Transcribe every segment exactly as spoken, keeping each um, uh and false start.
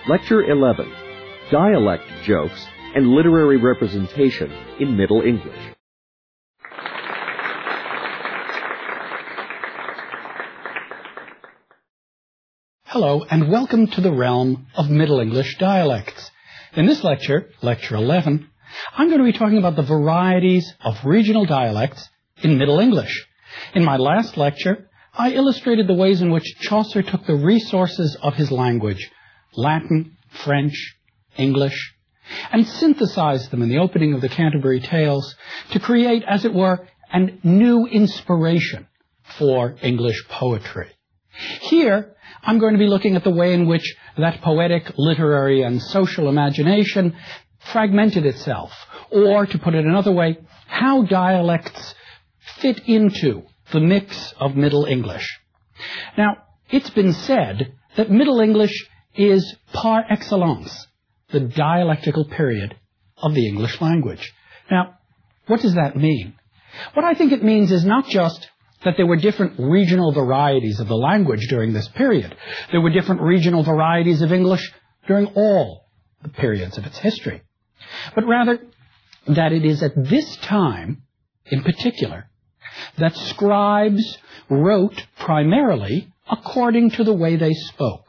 Lecture eleven, Dialect Jokes and Literary Representation in Middle English. Hello, and welcome to the realm of Middle English dialects. In this lecture, Lecture eleven, I'm going to be talking about the varieties of regional dialects in Middle English. In my last lecture, I illustrated the ways in which Chaucer took the resources of his language, Latin, French, English, and synthesized them in the opening of the Canterbury Tales to create, as it were, a new inspiration for English poetry. Here, I'm going to be looking at the way in which that poetic, literary, and social imagination fragmented itself, or, to put it another way, how dialects fit into the mix of Middle English. Now, it's been said that Middle English is par excellence the dialectical period of the English language. Now, what does that mean? What I think it means is not just that there were different regional varieties of the language during this period. There were different regional varieties of English during all the periods of its history. But rather, that it is at this time, in particular, that scribes wrote primarily according to the way they spoke.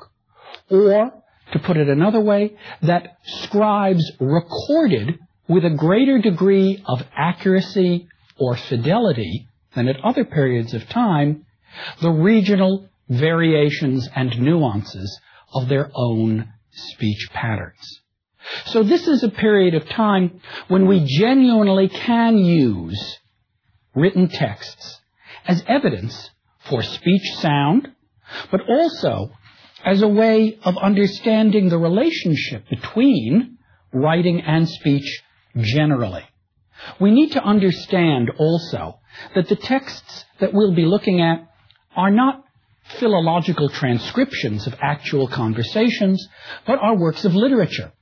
Or, to put it another way, that scribes recorded with a greater degree of accuracy or fidelity than at other periods of time the regional variations and nuances of their own speech patterns. So this is a period of time when we genuinely can use written texts as evidence for speech sound, but also as a way of understanding the relationship between writing and speech generally. We need to understand also that the texts that we'll be looking at are not philological transcriptions of actual conversations, but are works of literature.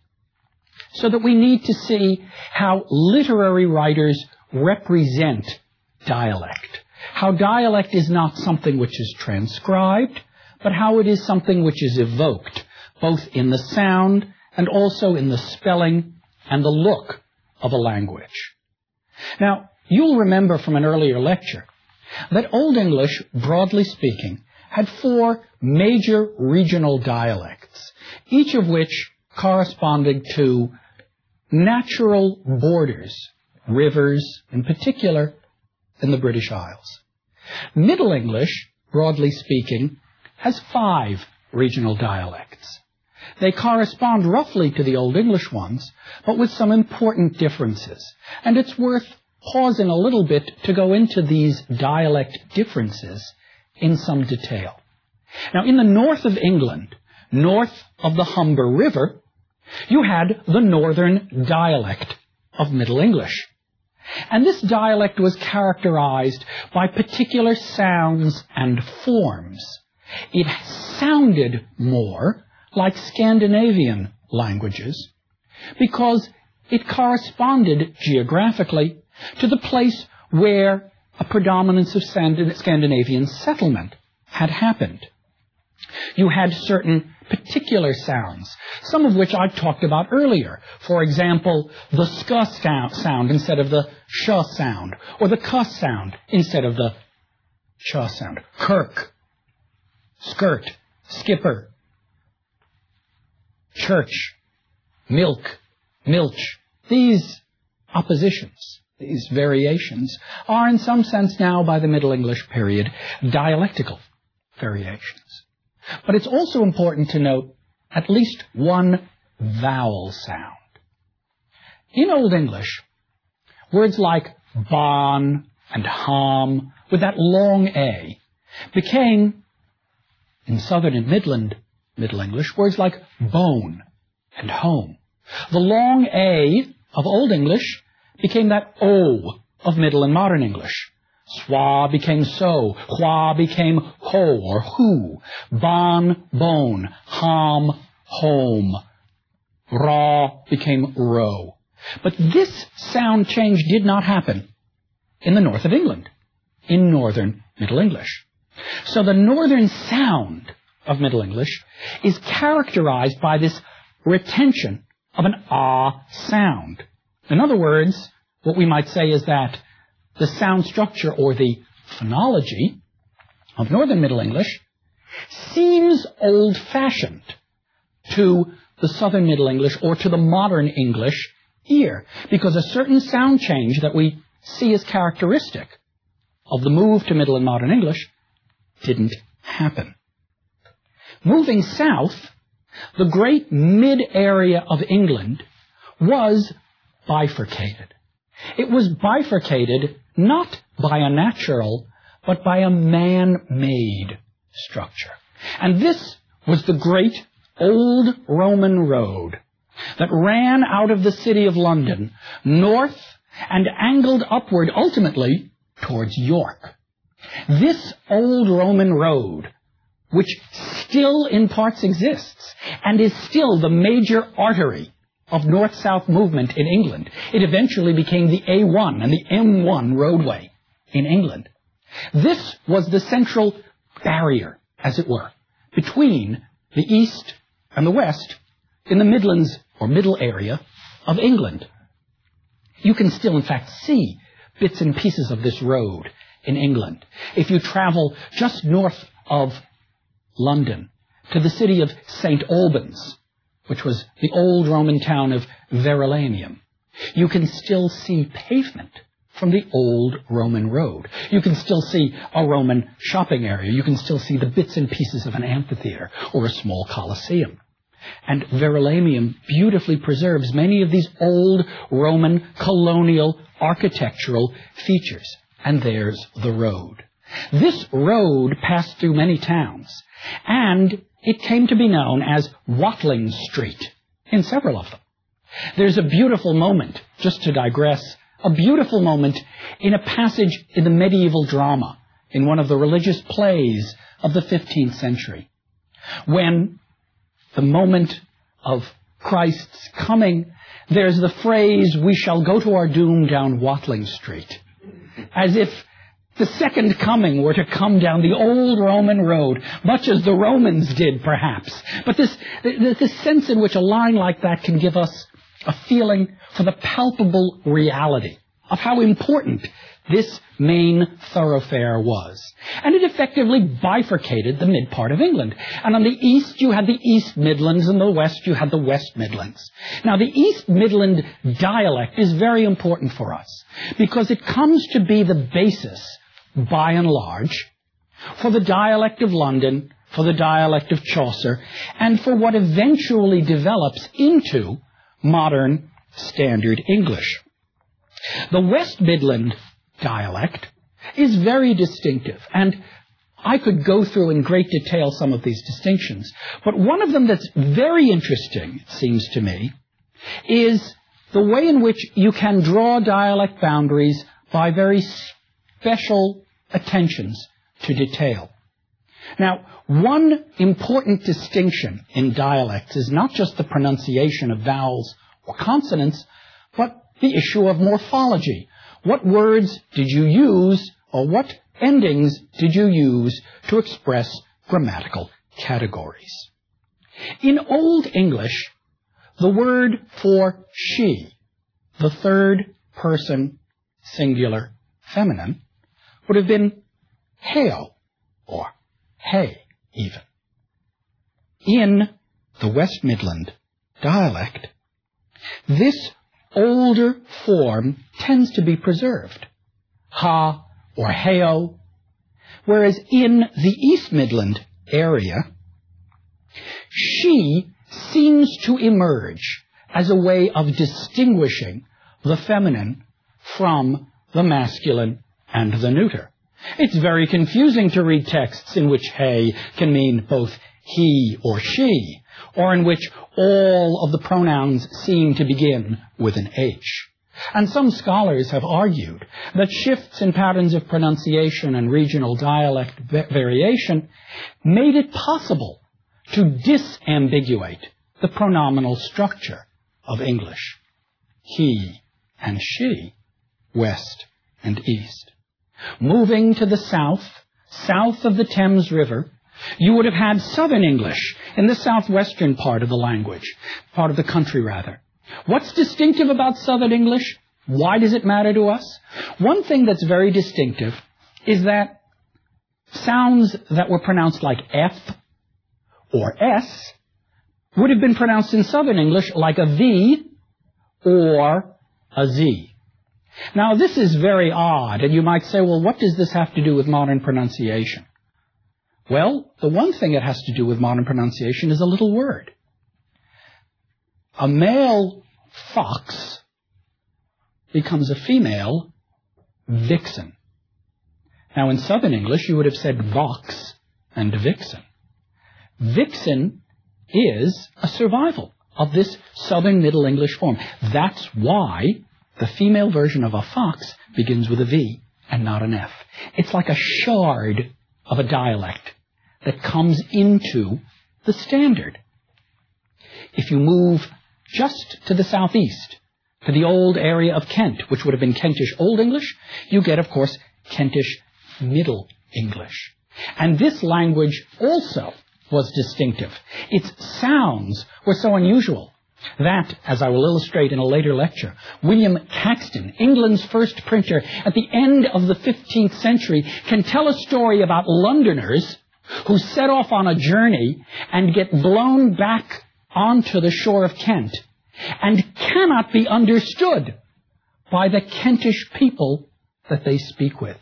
So that we need to see how literary writers represent dialect. How dialect is not something which is transcribed, but how it is something which is evoked, both in the sound and also in the spelling and the look of a language. Now, you'll remember from an earlier lecture that Old English, broadly speaking, had four major regional dialects, each of which corresponded to natural borders, rivers in particular, in the British Isles. Middle English, broadly speaking, has five regional dialects. They correspond roughly to the Old English ones, but with some important differences. And it's worth pausing a little bit to go into these dialect differences in some detail. Now, in the north of England, north of the Humber River, you had the northern dialect of Middle English. And this dialect was characterized by particular sounds and forms. It sounded more like Scandinavian languages because it corresponded geographically to the place where a predominance of Scandinavian settlement had happened. You had certain particular sounds, some of which I talked about earlier. For example, the sk sound instead of the sh sound, or the k sound instead of the ch sound. Kirk, skirt, skipper, church, milk, milch. These oppositions, these variations, are in some sense now, by the Middle English period, dialectical variations. But it's also important to note at least one vowel sound. In Old English, words like bon and ham, with that long A, became, in Southern and Midland Middle English, words like bone and home. The long A of Old English became that O of Middle and Modern English. Swa became so, hwa became ho or who, bon, bone, ham, home, ra became ro. But this sound change did not happen in the north of England, in Northern Middle English. So the northern sound of Middle English is characterized by this retention of an ah sound. In other words, what we might say is that the sound structure or the phonology of Northern Middle English seems old-fashioned to the Southern Middle English or to the modern English ear, because a certain sound change that we see as characteristic of the move to Middle and Modern English didn't happen. Moving south, the great mid-area of England was bifurcated. It was bifurcated not by a natural, but by a man-made structure. And this was the great old Roman road that ran out of the city of London north and angled upward ultimately towards York. This old Roman road, which still in parts exists and is still the major artery of north-south movement in England. It eventually became the A one and the M one roadway in England. This was the central barrier, as it were, between the east and the west in the Midlands or middle area of England. You can still, in fact, see bits and pieces of this road in England. If you travel just north of London to the city of Saint Albans, which was the old Roman town of Verulamium, you can still see pavement from the old Roman road. You can still see a Roman shopping area. You can still see the bits and pieces of an amphitheater or a small Colosseum. And Verulamium beautifully preserves many of these old Roman colonial architectural features. And there's the road. This road passed through many towns, and it came to be known as Watling Street in several of them. There's a beautiful moment, just to digress, a beautiful moment in a passage in the medieval drama, in one of the religious plays of the fifteenth century, when the moment of Christ's coming, there's the phrase, "We shall go to our doom down Watling Street," as if the second coming were to come down the old Roman road, much as the Romans did, perhaps. But this, the, the sense in which a line like that can give us a feeling for the palpable reality of how important this main thoroughfare was. And it effectively bifurcated the mid part of England. And on the east you had the East Midlands, and the west you had the West Midlands. Now the East Midland dialect is very important for us because it comes to be the basis, by and large, for the dialect of London, for the dialect of Chaucer, and for what eventually develops into modern Standard English. The West Midland dialect is very distinctive, and I could go through in great detail some of these distinctions, but one of them that's very interesting, it seems to me, is the way in which you can draw dialect boundaries by very special attentions to detail. Now, one important distinction in dialects is not just the pronunciation of vowels or consonants, but the issue of morphology. What words did you use, or what endings did you use to express grammatical categories? In Old English, the word for she, the third person singular feminine, would have been heo, or hey, even. In the West Midland dialect, this older form tends to be preserved, ha or heo, whereas in the East Midland area, she seems to emerge as a way of distinguishing the feminine from the masculine and the neuter. It's very confusing to read texts in which he can mean both he or she, or in which all of the pronouns seem to begin with an H. And some scholars have argued that shifts in patterns of pronunciation and regional dialect variation made it possible to disambiguate the pronominal structure of English. He and she, west and east. Moving to the south, south of the Thames River, You would have had Southern English in the southwestern part of the language, part of the country rather. What's distinctive about Southern English? Why does it matter to us? One thing that's very distinctive is that sounds that were pronounced like F or S would have been pronounced in Southern English like a V or a Z. Now, this is very odd, and you might say, well, what does this have to do with modern pronunciation? Well, the one thing it has to do with modern pronunciation is a little word. A male fox becomes a female vixen. Now, in Southern English, you would have said vox and vixen. Vixen is a survival of this Southern Middle English form. That's why the female version of a fox begins with a V and not an F. It's like a shard of a dialect that comes into the standard. If you move just to the southeast, to the old area of Kent, which would have been Kentish Old English, you get, of course, Kentish Middle English. And this language also was distinctive. Its sounds were so unusual that, as I will illustrate in a later lecture, William Caxton, England's first printer at the end of the fifteenth century, can tell a story about Londoners who set off on a journey and get blown back onto the shore of Kent and cannot be understood by the Kentish people that they speak with.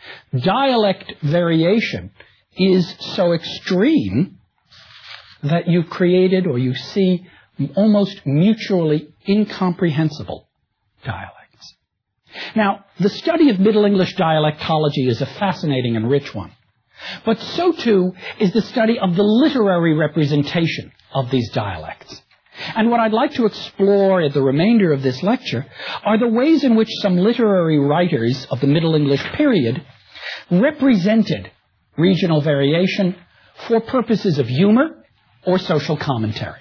Dialect variation is so extreme that you've created, or you see, almost mutually incomprehensible dialects. Now, the study of Middle English dialectology is a fascinating and rich one. But so too is the study of the literary representation of these dialects. And what I'd like to explore at the remainder of this lecture are the ways in which some literary writers of the Middle English period represented regional variation for purposes of humor or social commentary.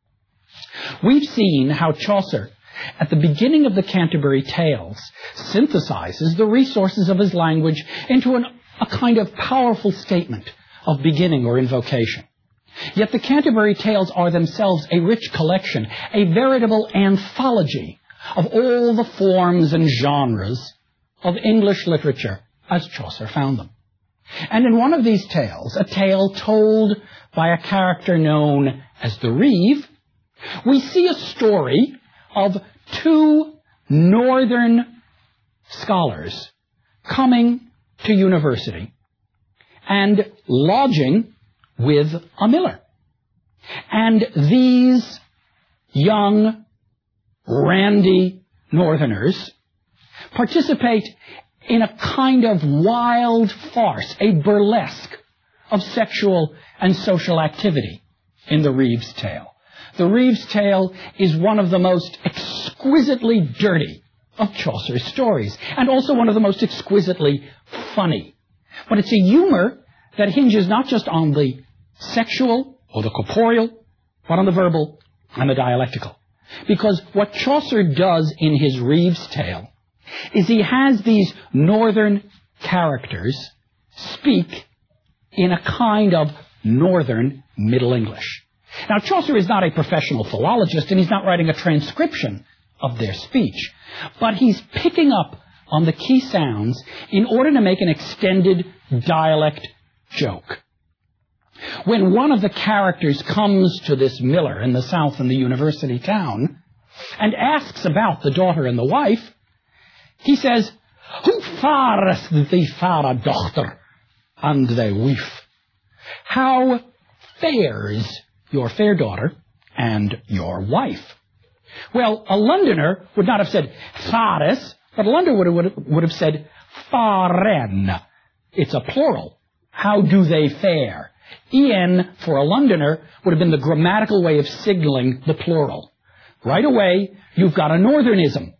We've seen how Chaucer, at the beginning of the Canterbury Tales, synthesizes the resources of his language into an, a kind of powerful statement of beginning or invocation. Yet the Canterbury Tales are themselves a rich collection, a veritable anthology of all the forms and genres of English literature as Chaucer found them. And in one of these tales, a tale told by a character known as the Reeve, we see a story of two northern scholars coming to university and lodging with a miller. And these young, randy northerners participate in a kind of wild farce, a burlesque of sexual and social activity in the Reeve's Tale. The Reeve's Tale is one of the most exquisitely dirty of Chaucer's stories, and also one of the most exquisitely funny. But it's a humor that hinges not just on the sexual or the corporeal, but on the verbal and the dialectical. Because what Chaucer does in his Reeve's Tale is he has these northern characters speak in a kind of northern Middle English. Now, Chaucer is not a professional philologist, and he's not writing a transcription of their speech, but he's picking up on the key sounds in order to make an extended dialect joke. When one of the characters comes to this miller in the south in the university town and asks about the daughter and the wife, he says, "Hoe farest thee fair dochter and thy wife?" How fares your fair daughter and your wife? Well, a Londoner would not have said fares, but a Londoner would have, would have said faren. It's a plural. How do they fare? En, for a Londoner, would have been the grammatical way of signaling the plural. Right away, you've got a northernism.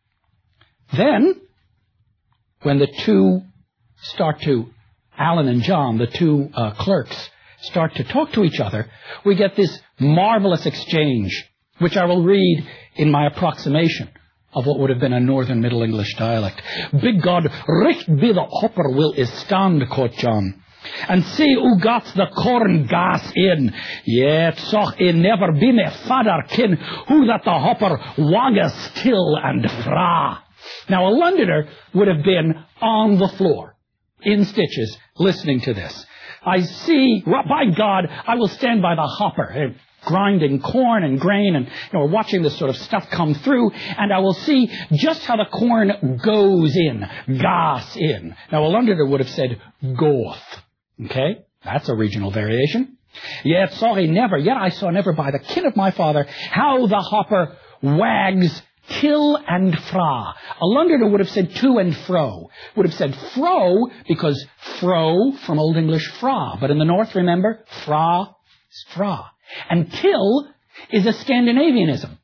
Then, when the two start to, Alan and John, the two uh, clerks, start to talk to each other, we get this marvelous exchange, which I will read in my approximation of what would have been a northern Middle English dialect. "Big God, recht be the hopper will is stand," quote John. And see who got the corn gas in. Yet soch it never be me father kin who that the hopper waggas till and fra. Now a Londoner would have been on the floor, in stitches, listening to this. I see, by God, I will stand by the hopper, grinding corn and grain, and you know, we're watching this sort of stuff come through, and I will see just how the corn goes in, gas in. Now a Londoner would have said goeth. Okay, that's a regional variation. Yet saw he never, yet I saw never by the kin of my father, how the hopper wags till and fra. A Londoner would have said to and fro. Would have said fro because fro from Old English fra. But in the North, remember, fra is fra. And till is a Scandinavianism.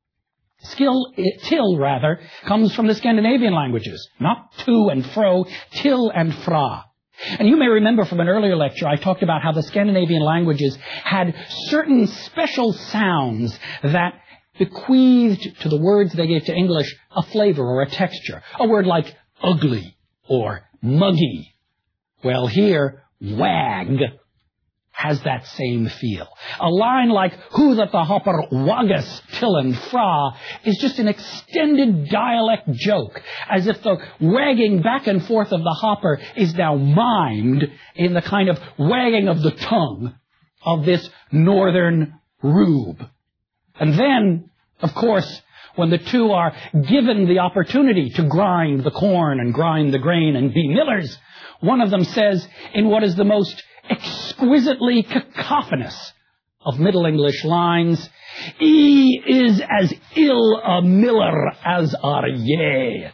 Skill, till, rather, comes from the Scandinavian languages. Not to and fro, till and fra. And you may remember from an earlier lecture, I talked about how the Scandinavian languages had certain special sounds that bequeathed to the words they gave to English a flavor or a texture. A word like ugly or muggy. Well, here, wag has that same feel. A line like, who that the hopper waggas till and fra, is just an extended dialect joke, as if the wagging back and forth of the hopper is now mimed in the kind of wagging of the tongue of this northern rube. And then, of course, when the two are given the opportunity to grind the corn and grind the grain and be millers, one of them says, in what is the most exquisitely cacophonous of Middle English lines, "E is as ill a miller as are ye."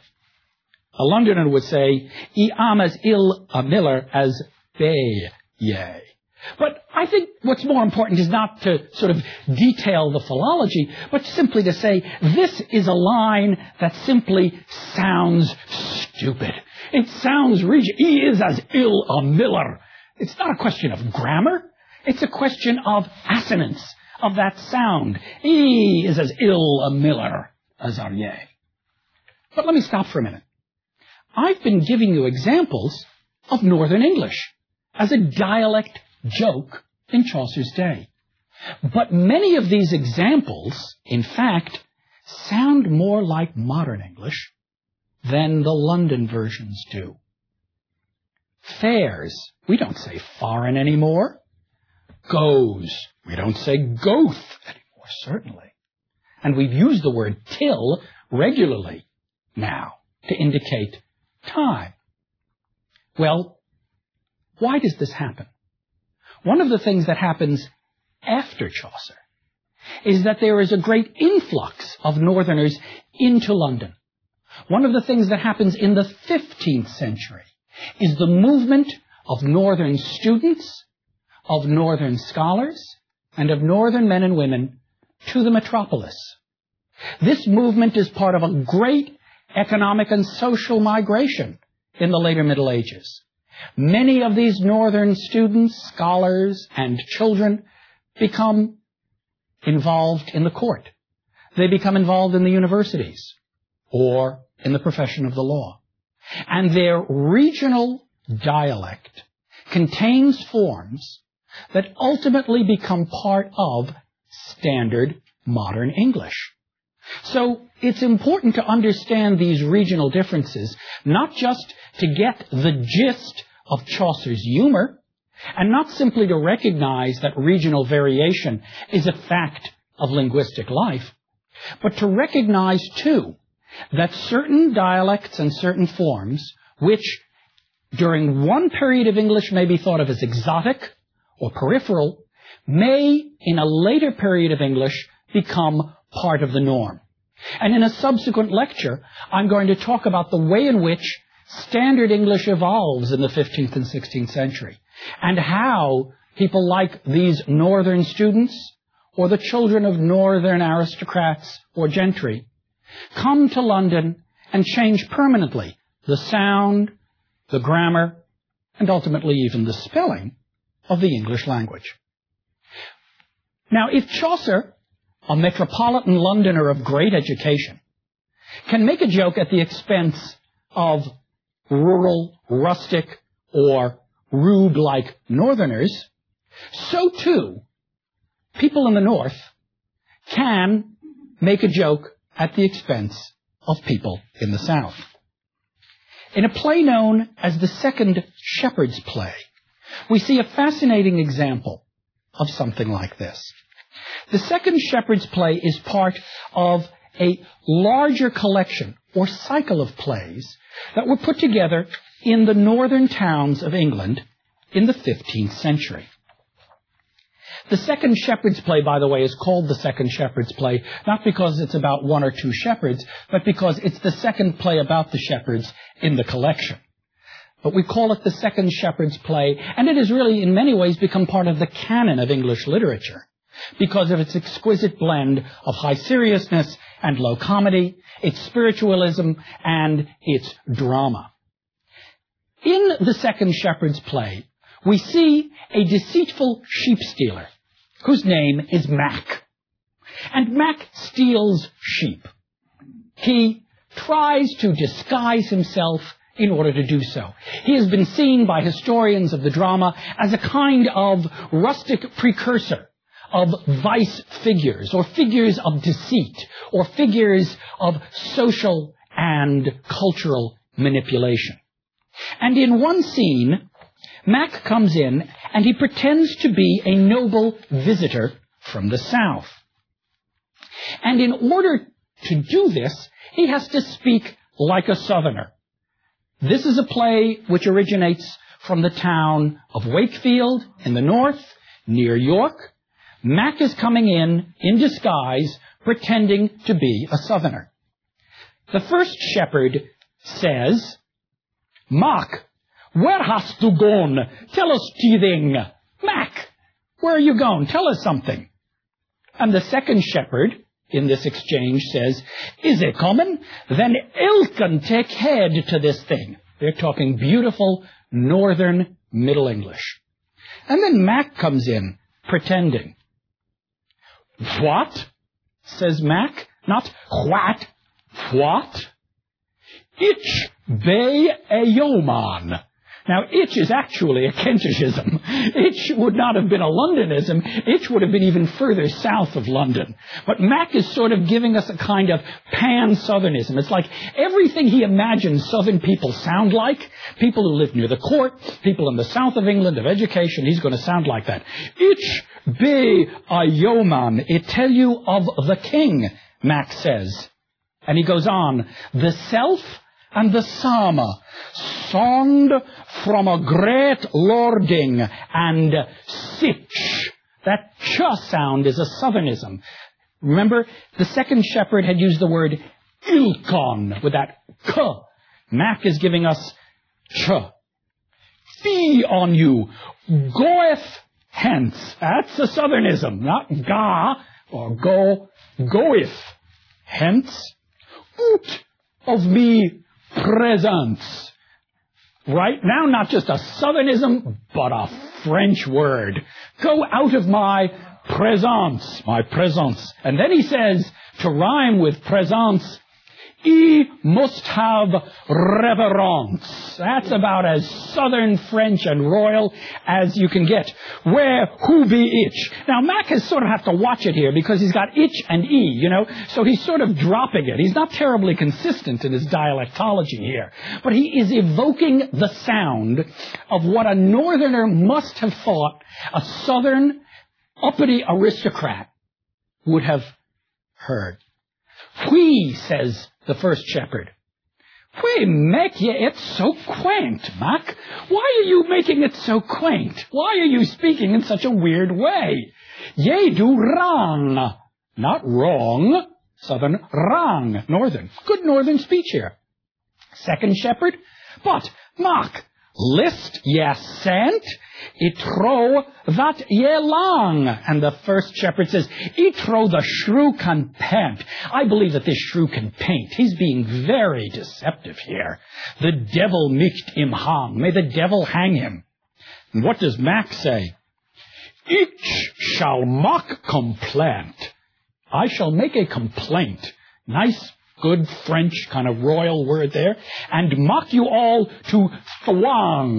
A Londoner would say, "E am as ill a miller as be ye." But I think what's more important is not to sort of detail the philology, but simply to say this is a line that simply sounds stupid. It sounds regi- he is as ill a miller. It's not a question of grammar. It's a question of assonance, of that sound. He is as ill a miller as are ye. But let me stop for a minute. I've been giving you examples of Northern English as a dialect joke in Chaucer's day. But many of these examples, in fact, sound more like modern English than the London versions do. Fares, we don't say foreign anymore. Goes, we don't say goeth anymore, certainly. And we've used the word till regularly now to indicate time. Well, why does this happen? One of the things that happens after Chaucer is that there is a great influx of Northerners into London. One of the things that happens in the fifteenth century is the movement of Northern students, of Northern scholars, and of Northern men and women to the metropolis. This movement is part of a great economic and social migration in the later Middle Ages. Many of these Northern students, scholars, and children become involved in the court. They become involved in the universities or in the profession of the law. And their regional dialect contains forms that ultimately become part of standard modern English. So it's important to understand these regional differences, not just to get the gist of Chaucer's humor, and not simply to recognize that regional variation is a fact of linguistic life, but to recognize, too, that certain dialects and certain forms, which during one period of English may be thought of as exotic or peripheral, may, in a later period of English, become part of the norm. And in a subsequent lecture, I'm going to talk about the way in which standard English evolves in the fifteenth and sixteenth century, and how people like these Northern students or the children of Northern aristocrats or gentry come to London and change permanently the sound, the grammar, and ultimately even the spelling of the English language. Now, if Chaucer, a metropolitan Londoner of great education, can make a joke at the expense of rural, rustic, or rude like Northerners, so too, people in the North can make a joke at the expense of people in the South. In a play known as the Second Shepherd's Play, we see a fascinating example of something like this. The Second Shepherd's Play is part of a larger collection or cycle of plays that were put together in the northern towns of England in the fifteenth century. The Second Shepherd's Play, by the way, is called the Second Shepherd's Play, not because it's about one or two shepherds, but because it's the second play about the shepherds in the collection. But we call it the Second Shepherd's Play, and it has really in many ways become part of the canon of English literature because of its exquisite blend of high seriousness and low comedy, its spiritualism, and its drama. In the Second Shepherd's Play, we see a deceitful sheep stealer whose name is Mac. And Mac steals sheep. He tries to disguise himself in order to do so. He has been seen by historians of the drama as a kind of rustic precursor of vice figures, or figures of deceit, or figures of social and cultural manipulation. And in one scene, Mac comes in and he pretends to be a noble visitor from the South. And in order to do this, he has to speak like a Southerner. This is a play which originates from the town of Wakefield in the north, near York. Mac is coming in, in disguise, pretending to be a Southerner. The first shepherd says, "Mac, where hast du gone? Tell us thing. Mac, where are you going? Tell us something." And the second shepherd in this exchange says, "Is it coming? Then ilken take head to this thing." They're talking beautiful northern Middle English. And then Mac comes in, pretending. "What?" says Mac. Not what. What? "Ich be a yeoman." Now, itch is actually a Kentishism. Itch would not have been a Londonism. Itch would have been even further south of London. But Mac is sort of giving us a kind of pan-Southernism. It's like everything he imagines Southern people sound like, people who live near the court, people in the south of England of education, he's going to sound like that. "Ich be a yeoman, I tell you of the king," Mac says. And he goes on, "The self and the Sama, songed from a great lording, and sich." That ch sound is a Southernism. Remember, the second shepherd had used the word ilkon with that k. Mac is giving us ch. "Fee on you, goeth hence." That's a Southernism, not ga or go, goeth hence. "Oot of me presence." Right now, not just a Southernism, but a French word. "Go out of my présence," my presence. And then he says, to rhyme with présence, "I must have reverence." That's about as Southern French and royal as you can get. "Where who be itch?" Now, Mac has sort of have to watch it here because he's got itch and e, you know, so he's sort of dropping it. He's not terribly consistent in his dialectology here, but he is evoking the sound of what a Northerner must have thought a Southern uppity aristocrat would have heard. "Whee," says the first shepherd. "Why make ye it so quaint, Mac? Why are you making it so quaint? Why are you speaking in such a weird way? Ye do wrong." Not wrong. Southern, wrong. Northern. Good Northern speech here. Second shepherd. "But, Mac, list ye sent, I trow that ye long." And the first shepherd says, "I trow the shrew can paint." I believe that this shrew can paint. He's being very deceptive here. "The devil micht him hang." May the devil hang him. And what does Mac say? "Ich shall mock complaint." I shall make a complaint. Nice, good French kind of royal word there. "And mock you all to thwang."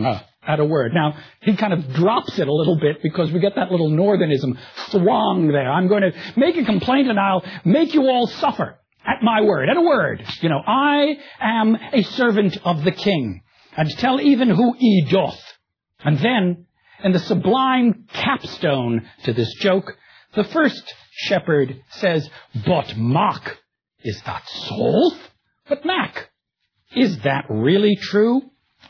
at a word. Now, he kind of drops it a little bit because we get that little northernism swung there. I'm going to make a complaint and I'll make you all suffer at my word, at a word. You know, I am a servant of the king, and tell even who he doth. And then, in the sublime capstone to this joke, the first shepherd says, "But Mac, is that so? But Mac, is that really true?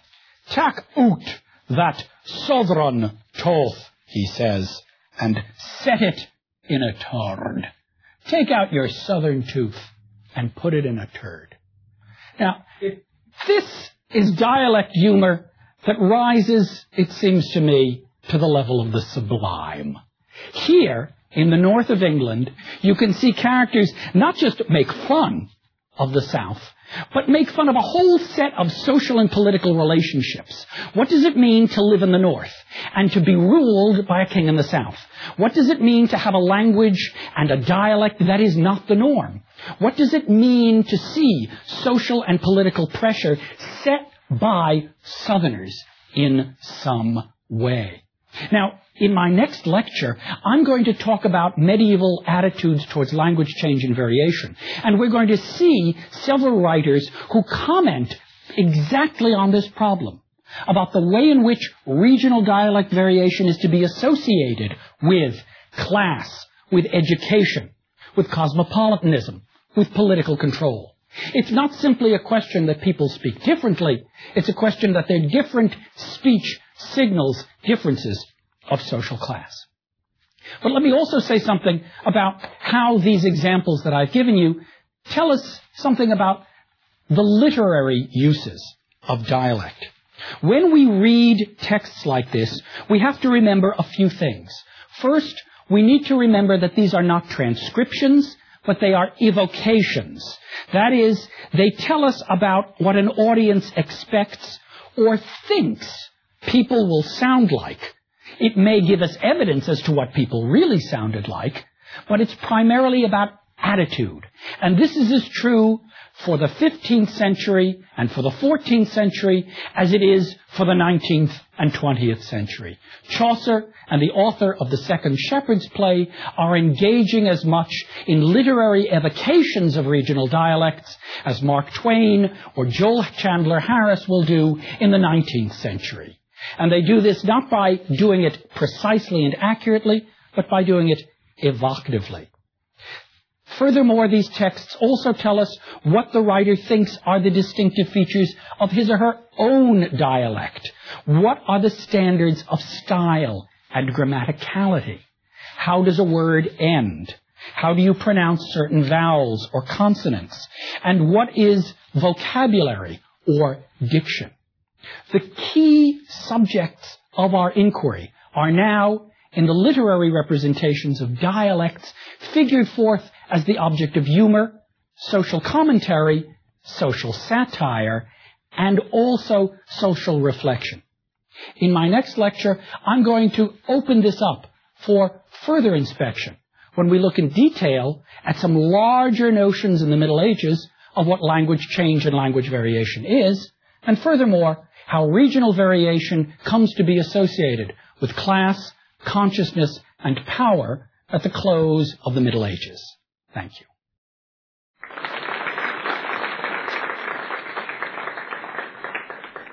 Tak out that southern toth," he says, "and set it in a turd." Take out your southern tooth and put it in a turd. Now, this is dialect humor that rises, it seems to me, to the level of the sublime. Here, in the north of England, you can see characters not just make fun of the South, but make fun of a whole set of social and political relationships. What does it mean to live in the North and to be ruled by a king in the South? What does it mean to have a language and a dialect that is not the norm? What does it mean to see social and political pressure set by Southerners in some way? Now, in my next lecture, I'm going to talk about medieval attitudes towards language change and variation. And we're going to see several writers who comment exactly on this problem, about the way in which regional dialect variation is to be associated with class, with education, with cosmopolitanism, with political control. It's not simply a question that people speak differently. It's a question that their different speech signals differences of social class. But let me also say something about how these examples that I've given you tell us something about the literary uses of dialect. When we read texts like this, we have to remember a few things. First, we need to remember that these are not transcriptions, but they are evocations. That is, they tell us about what an audience expects or thinks people will sound like. It may give us evidence as to what people really sounded like, but it's primarily about attitude. And this is as true for the fifteenth century and for the fourteenth century as it is for the nineteenth and twentieth century. Chaucer and the author of the Second Shepherd's Play are engaging as much in literary evocations of regional dialects as Mark Twain or Joel Chandler Harris will do in the nineteenth century. And they do this not by doing it precisely and accurately, but by doing it evocatively. Furthermore, these texts also tell us what the writer thinks are the distinctive features of his or her own dialect. What are the standards of style and grammaticality? How does a word end? How do you pronounce certain vowels or consonants? And what is vocabulary or diction? The key subjects of our inquiry are now, in the literary representations of dialects, figured forth as the object of humor, social commentary, social satire, and also social reflection. In my next lecture, I'm going to open this up for further inspection when we look in detail at some larger notions in the Middle Ages of what language change and language variation is, and furthermore, how regional variation comes to be associated with class, consciousness, and power at the close of the Middle Ages. Thank you.